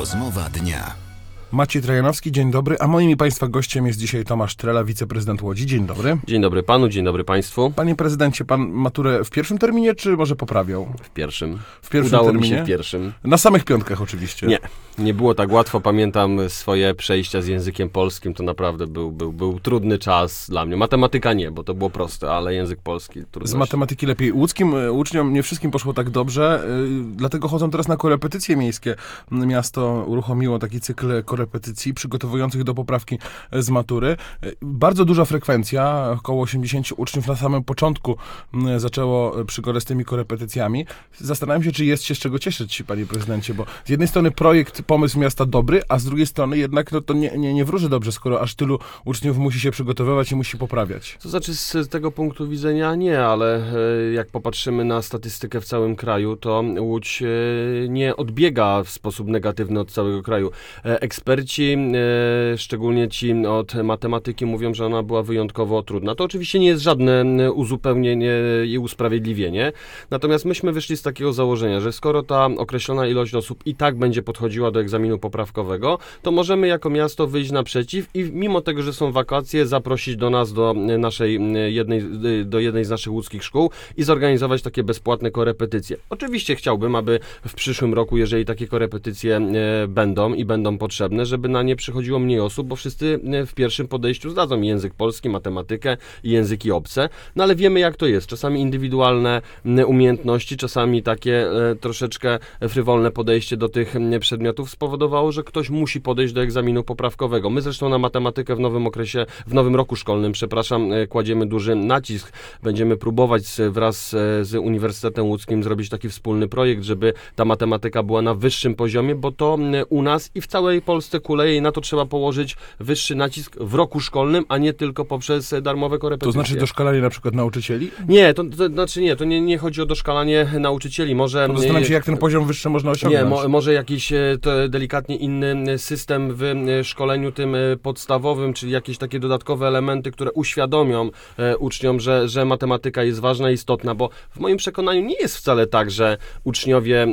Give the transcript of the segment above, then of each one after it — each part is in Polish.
Rozmowa dnia. Maciej Trajanowski, dzień dobry, a moim i Państwa gościem jest dzisiaj Tomasz Trela, wiceprezydent Łodzi. Dzień dobry. Dzień dobry panu, dzień dobry państwu. Panie prezydencie, pan maturę w pierwszym terminie, czy może poprawiał? W pierwszym. W pierwszym Udało terminie? mi się w pierwszym. Na samych piątkach oczywiście. Nie było tak łatwo. Pamiętam swoje przejścia z językiem polskim, to naprawdę był trudny czas dla mnie. Matematyka nie, bo to było proste, ale język polski trudność. Z matematyki lepiej. Łódzkim uczniom nie wszystkim poszło tak dobrze, dlatego chodzą teraz na korepetycje miejskie. Miasto uruchomiło taki cykl korepetycji przygotowujących do poprawki z matury. Bardzo duża frekwencja, około 80 uczniów na samym początku zaczęło przygodę z tymi korepetycjami. Zastanawiam się, czy jest się z czego cieszyć, panie prezydencie, bo z jednej strony projekt, pomysł miasta dobry, a z drugiej strony jednak to nie wróży dobrze, skoro aż tylu uczniów musi się przygotowywać i musi poprawiać. To znaczy z tego punktu widzenia nie, ale jak popatrzymy na statystykę w całym kraju, to Łódź nie odbiega w sposób negatywny od całego kraju. Eksperci, szczególnie ci od matematyki, mówią, że ona była wyjątkowo trudna. To oczywiście nie jest żadne uzupełnienie i usprawiedliwienie, natomiast myśmy wyszli z takiego założenia, że skoro ta określona ilość osób i tak będzie podchodziła do egzaminu poprawkowego, to możemy jako miasto wyjść naprzeciw i mimo tego, że są wakacje, zaprosić do nas, do jednej z naszych łódzkich szkół i zorganizować takie bezpłatne korepetycje. Oczywiście chciałbym, aby w przyszłym roku, jeżeli takie korepetycje będą potrzebne, żeby na nie przychodziło mniej osób, bo wszyscy w pierwszym podejściu zdadzą język polski, matematykę i języki obce, no ale wiemy jak to jest. Czasami indywidualne umiejętności, czasami takie troszeczkę frywolne podejście do tych przedmiotów spowodowało, że ktoś musi podejść do egzaminu poprawkowego. My zresztą na matematykę w nowym roku szkolnym, kładziemy duży nacisk. Będziemy próbować wraz z Uniwersytetem Łódzkim zrobić taki wspólny projekt, żeby ta matematyka była na wyższym poziomie, bo to u nas i w całej Polsce kuleje i na to trzeba położyć wyższy nacisk w roku szkolnym, a nie tylko poprzez darmowe korepetycje. To znaczy doszkalanie na przykład nauczycieli? Nie, to nie chodzi o doszkalanie nauczycieli. Może zastanawiam się, jak ten poziom wyższy można osiągnąć. Nie, może jakiś delikatnie inny system w szkoleniu tym podstawowym, czyli jakieś takie dodatkowe elementy, które uświadomią uczniom, że matematyka jest ważna i istotna, bo w moim przekonaniu nie jest wcale tak, że uczniowie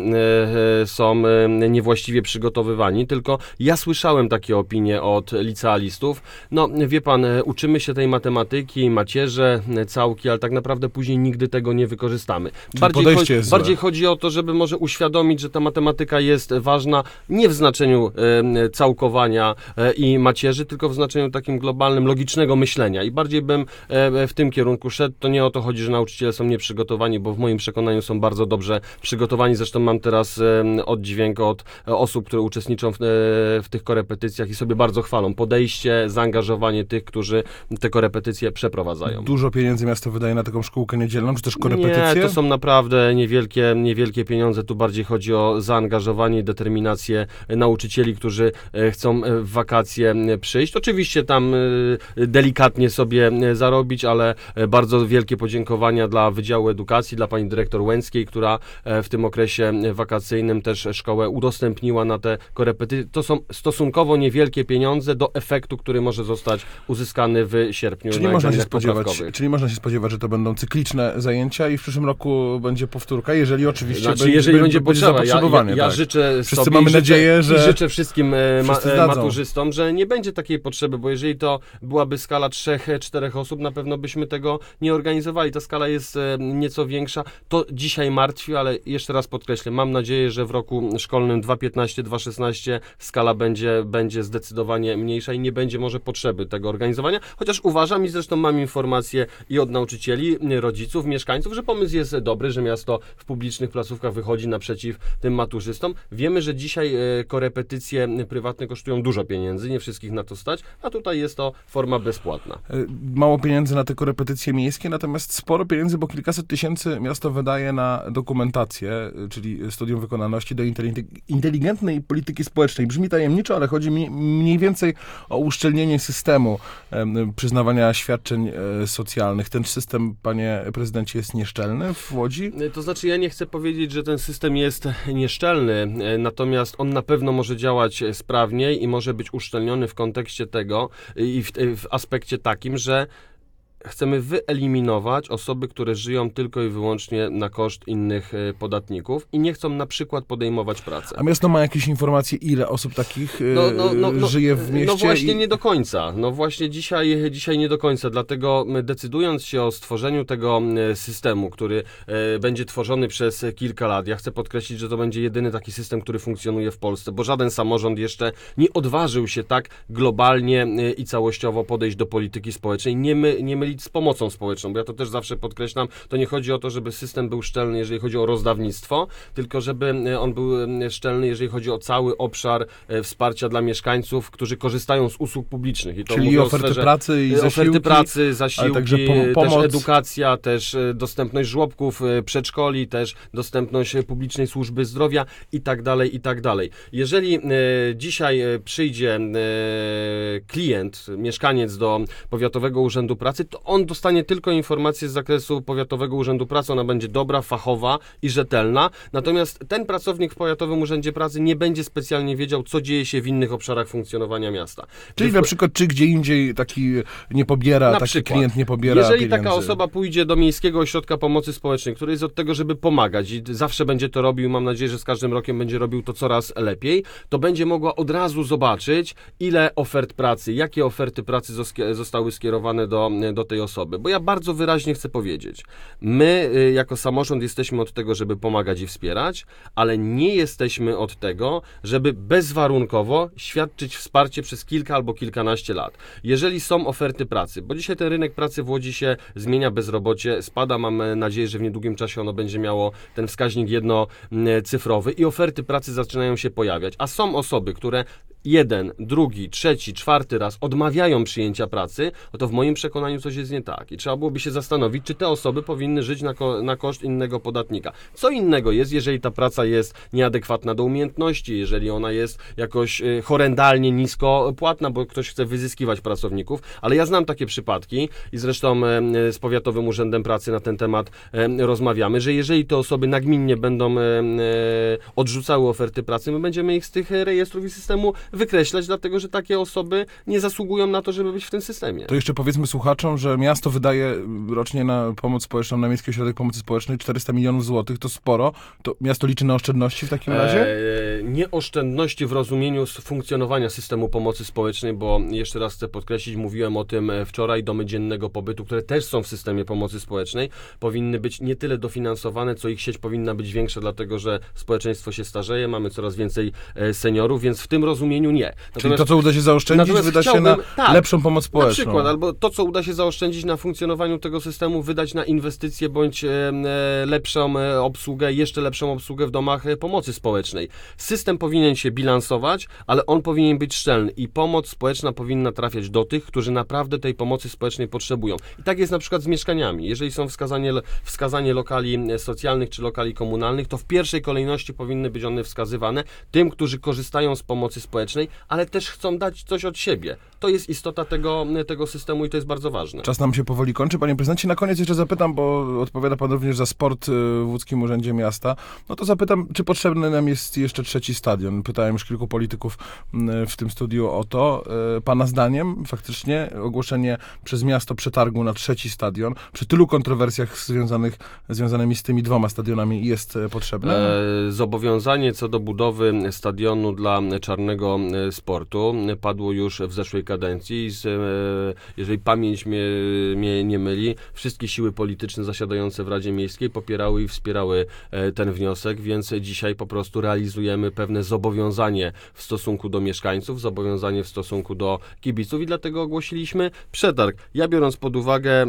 są niewłaściwie przygotowywani, tylko ja słyszałem takie opinie od licealistów. No, wie pan, uczymy się tej matematyki, macierze, całki, ale tak naprawdę później nigdy tego nie wykorzystamy. Bardziej chodzi o to, żeby może uświadomić, że ta matematyka jest ważna nie w znaczeniu całkowania i macierzy, tylko w znaczeniu takim globalnym, logicznego myślenia. I bardziej bym w tym kierunku szedł. To nie o to chodzi, że nauczyciele są nieprzygotowani, bo w moim przekonaniu są bardzo dobrze przygotowani. Zresztą mam teraz oddźwięk od osób, które uczestniczą w tych korepetycjach i sobie bardzo chwalą podejście, zaangażowanie tych, którzy te korepetycje przeprowadzają. Dużo pieniędzy miasto wydaje na taką szkółkę niedzielną, czy też korepetycje? Nie, to są naprawdę niewielkie pieniądze. Tu bardziej chodzi o zaangażowanie i determinację nauczycieli, którzy chcą w wakacje przyjść. Oczywiście tam delikatnie sobie zarobić, ale bardzo wielkie podziękowania dla Wydziału Edukacji, dla pani dyrektor Łęckiej, która w tym okresie wakacyjnym też szkołę udostępniła na te korepetycje. To są stosunkowo niewielkie pieniądze do efektu, który może zostać uzyskany w sierpniu. Czyli można się spodziewać, że to będą cykliczne zajęcia i w przyszłym roku będzie powtórka, jeżeli oczywiście będzie potrzeba. Ja życzę wszyscy sobie mamy nadzieję, że życzę wszystkim maturzystom, że nie będzie takiej potrzeby, bo jeżeli to byłaby skala 3-4 osób, na pewno byśmy tego nie organizowali. Ta skala jest nieco większa. To dzisiaj martwi, ale jeszcze raz podkreślę, mam nadzieję, że w roku szkolnym 2015-2016 skala będzie zdecydowanie mniejsza i nie będzie może potrzeby tego organizowania, chociaż uważam i zresztą mam informacje i od nauczycieli, rodziców, mieszkańców, że pomysł jest dobry, że miasto w publicznych placówkach wychodzi naprzeciw tym maturzystom. Wiemy, że dzisiaj korepetycje prywatne kosztują dużo pieniędzy, nie wszystkich na to stać, a tutaj jest to forma bezpłatna. Mało pieniędzy na te korepetycje miejskie, natomiast sporo pieniędzy, bo kilkaset tysięcy miasto wydaje na dokumentację, czyli studium wykonalności do inteligentnej polityki społecznej. Brzmi tajemniczo, ale chodzi mi mniej więcej o uszczelnienie systemu przyznawania świadczeń socjalnych. Ten system, panie prezydencie, jest nieszczelny w Łodzi? To znaczy, ja nie chcę powiedzieć, że ten system jest nieszczelny, natomiast on na pewno może działać sprawniej i może być uszczelniony w kontekście tego i w aspekcie takim, że chcemy wyeliminować osoby, które żyją tylko i wyłącznie na koszt innych podatników i nie chcą na przykład podejmować pracy. A miasto ma jakieś informacje, ile osób takich żyje w mieście? No właśnie nie do końca. No właśnie dzisiaj nie do końca. Dlatego decydując się o stworzeniu tego systemu, który będzie tworzony przez kilka lat, ja chcę podkreślić, że to będzie jedyny taki system, który funkcjonuje w Polsce, bo żaden samorząd jeszcze nie odważył się tak globalnie i całościowo podejść do polityki społecznej, nie mylić z pomocą społeczną, bo ja to też zawsze podkreślam, to nie chodzi o to, żeby system był szczelny, jeżeli chodzi o rozdawnictwo, tylko żeby on był szczelny, jeżeli chodzi o cały obszar wsparcia dla mieszkańców, którzy korzystają z usług publicznych. I to czyli oferty pracy i zasiłki, ale także pomoc. też edukacja, też dostępność żłobków, przedszkoli, też dostępność publicznej służby zdrowia i tak dalej, i tak dalej. Jeżeli dzisiaj przyjdzie klient, mieszkaniec do Powiatowego Urzędu Pracy, to on dostanie tylko informację z zakresu Powiatowego Urzędu Pracy, ona będzie dobra, fachowa i rzetelna, natomiast ten pracownik w Powiatowym Urzędzie Pracy nie będzie specjalnie wiedział, co dzieje się w innych obszarach funkcjonowania miasta. Czyli na przykład, czy gdzie indziej taki nie pobiera, klient nie pobiera jeżeli pieniędzy. Taka osoba pójdzie do Miejskiego Ośrodka Pomocy Społecznej, który jest od tego, żeby pomagać i zawsze będzie to robił, mam nadzieję, że z każdym rokiem będzie robił to coraz lepiej, to będzie mogła od razu zobaczyć, ile ofert pracy, jakie oferty pracy zostały skierowane do tej osoby. Bo ja bardzo wyraźnie chcę powiedzieć, my jako samorząd jesteśmy od tego, żeby pomagać i wspierać, ale nie jesteśmy od tego, żeby bezwarunkowo świadczyć wsparcie przez kilka albo kilkanaście lat. Jeżeli są oferty pracy, bo dzisiaj ten rynek pracy w Łodzi się zmienia, bezrobocie spada, mam nadzieję, że w niedługim czasie ono będzie miało ten wskaźnik jednocyfrowy i oferty pracy zaczynają się pojawiać, a są osoby, które jeden, drugi, trzeci, czwarty raz odmawiają przyjęcia pracy, to w moim przekonaniu coś jest nie tak. I trzeba byłoby się zastanowić, czy te osoby powinny żyć na koszt innego podatnika. Co innego jest, jeżeli ta praca jest nieadekwatna do umiejętności, jeżeli ona jest jakoś horrendalnie nisko płatna, bo ktoś chce wyzyskiwać pracowników, ale ja znam takie przypadki i zresztą z Powiatowym Urzędem Pracy na ten temat rozmawiamy, że jeżeli te osoby nagminnie będą odrzucały oferty pracy, my będziemy ich z tych rejestrów i systemu wykreślać, dlatego że takie osoby nie zasługują na to, żeby być w tym systemie. To jeszcze powiedzmy słuchaczom, że miasto wydaje rocznie na pomoc społeczną, na Miejski Ośrodek Pomocy Społecznej 400 milionów złotych, to sporo. To miasto liczy na oszczędności w takim razie? Nie oszczędności w rozumieniu funkcjonowania systemu pomocy społecznej, bo jeszcze raz chcę podkreślić, mówiłem o tym wczoraj, domy dziennego pobytu, które też są w systemie pomocy społecznej, powinny być nie tyle dofinansowane, co ich sieć powinna być większa, dlatego że społeczeństwo się starzeje, mamy coraz więcej seniorów, więc w tym rozumieniu nie. Natomiast, czyli to, co uda się zaoszczędzić, wyda się na lepszą pomoc społeczną. Na przykład, albo to, co uda się zaoszczędzić na funkcjonowaniu tego systemu, wydać na inwestycje bądź lepszą obsługę, jeszcze lepszą obsługę w domach pomocy społecznej. System powinien się bilansować, ale on powinien być szczelny i pomoc społeczna powinna trafiać do tych, którzy naprawdę tej pomocy społecznej potrzebują. I tak jest na przykład z mieszkaniami. Jeżeli są wskazanie lokali socjalnych czy lokali komunalnych, to w pierwszej kolejności powinny być one wskazywane tym, którzy korzystają z pomocy społecznej, ale też chcą dać coś od siebie. To jest istota tego systemu i to jest bardzo ważne. Czas nam się powoli kończy. Panie prezydencie, na koniec jeszcze zapytam, bo odpowiada pan również za sport w Łódzkim Urzędzie Miasta. No to zapytam, czy potrzebny nam jest jeszcze trzeci stadion? Pytałem już kilku polityków w tym studiu o to. Pana zdaniem faktycznie ogłoszenie przez miasto przetargu na trzeci stadion przy tylu kontrowersjach związanymi z tymi dwoma stadionami jest potrzebne? Zobowiązanie co do budowy stadionu dla czarnego sportu padło już w zeszłej kadencji. Jeżeli pamięć mnie nie myli, wszystkie siły polityczne zasiadające w Radzie Miejskiej popierały i wspierały ten wniosek, więc dzisiaj po prostu realizujemy pewne zobowiązanie w stosunku do mieszkańców, zobowiązanie w stosunku do kibiców i dlatego ogłosiliśmy przetarg. Ja biorąc pod uwagę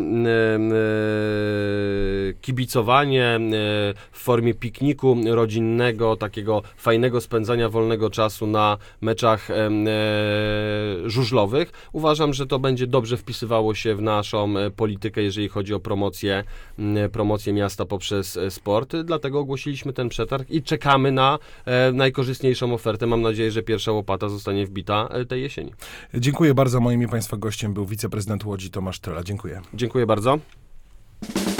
kibicowanie w formie pikniku rodzinnego, takiego fajnego spędzania wolnego czasu na meczach żużlowych, uważam, że to będzie dobrze wpisywało się w naszą politykę, jeżeli chodzi o promocję miasta poprzez sport. Dlatego ogłosiliśmy ten przetarg i czekamy na najkorzystniejszą ofertę. Mam nadzieję, że pierwsza łopata zostanie wbita tej jesieni. Dziękuję bardzo. Moim i państwa gościem był wiceprezydent Łodzi Tomasz Trela. Dziękuję. Dziękuję bardzo.